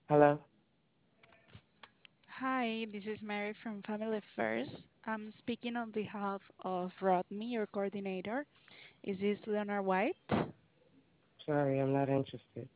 Hello? Hi, this is Mary from Family First. I'm speaking on behalf of Rodney, your coordinator. Is this Leonard White? Sorry, I'm not interested.